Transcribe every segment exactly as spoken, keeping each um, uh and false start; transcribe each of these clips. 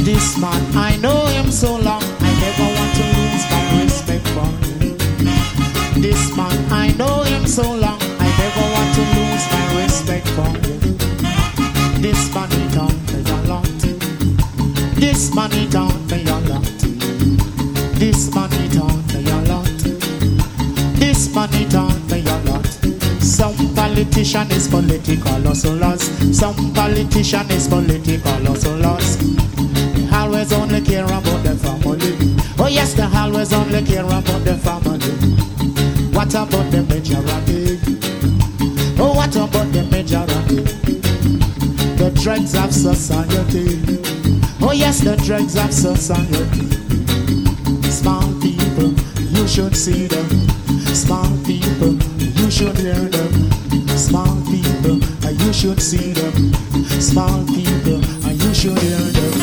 This man, I know him so long, I never want to lose my respect for him. This man, I know him so long, I never want to lose my respect for him. This man, he taught me a lot. This man, he taught me a lot. This man, he taught me a lot. This man, he taught me a lot. Some politician is political also lost. Some politician is political also lost. They always only care about the family. Oh yes, they always only care about the family. What about the majority? Oh, what about the majority? The dregs of society. Oh yes, the dregs of society. Small people, you should see them. Small people, you should hear them. Small people, and you should see them. Small people, and you should hear them.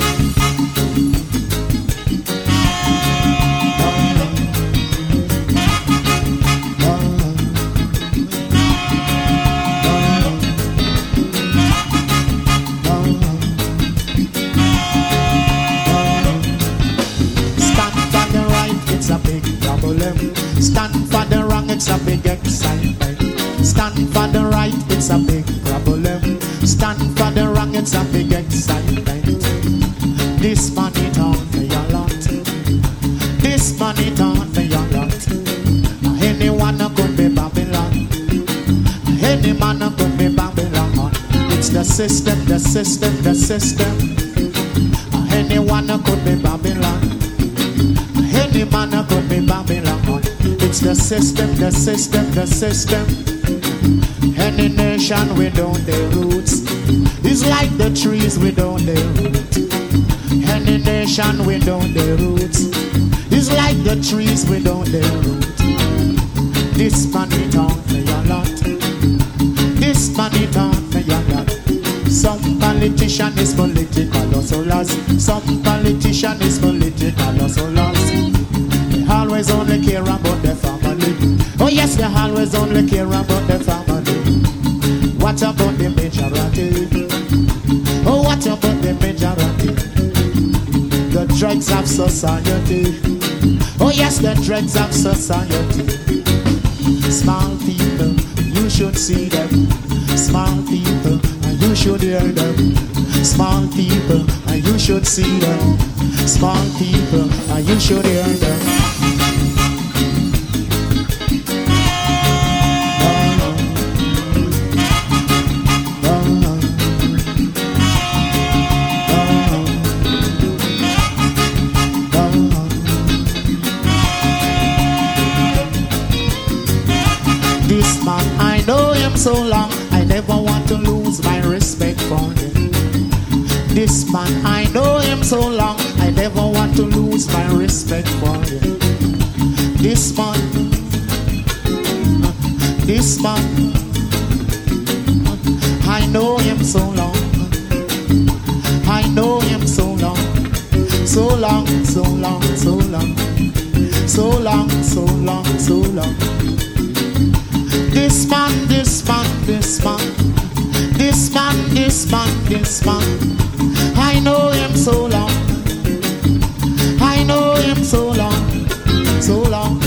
Stand for the wrong, it's a big excitement. Stand for the right, it's a big problem. Stand for the wrong, it's a big excitement. This money taught me a lot. This money taught me a lot. Anyone could be Babylon. Any man could be Babylon. It's the system, the system, the system. Anyone could be Babylon. Any man could be Babylon. It's the system, the system, the system. Any nation without their roots is like the trees without their roots. Any nation without their roots is like the trees without their roots. This money taught me a lot. This money taught me a lot. Some politician is political also lost. Some politician is political also lost. They always only care about their family. Oh yes, they always only care about their family. What about the majority? Oh, what about the majority? The dregs of society. Oh yes, the dregs of society. Small people, you should see them. Small people, and you should hear them. Small people, and you should see them. Small people, and you should hear them. This man, I know him so long, I never want to lose my respect for him. This man, I know him so long, I never want to lose my respect for him. This man, this man, I know him so long, I know him so long, so long, so long, so long, so long, so long, so long. This man, this man, this man, this man, this man, this man, I know him so long, I know him so long, so long,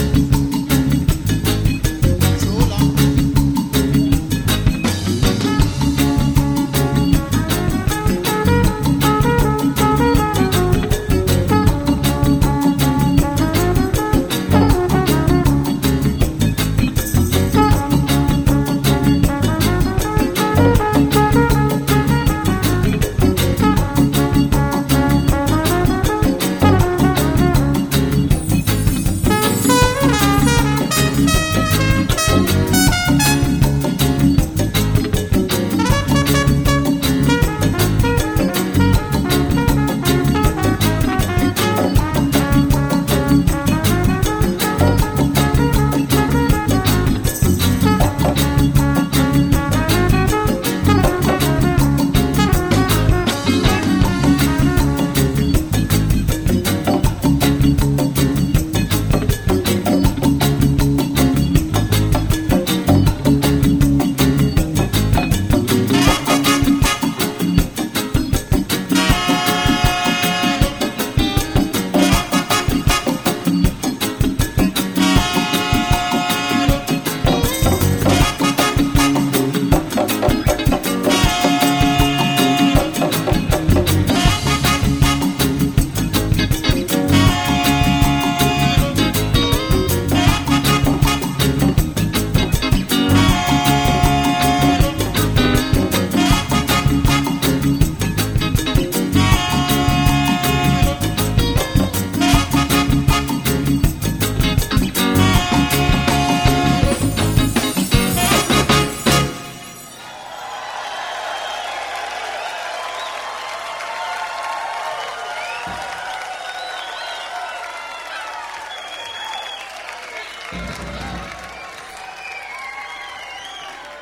so long.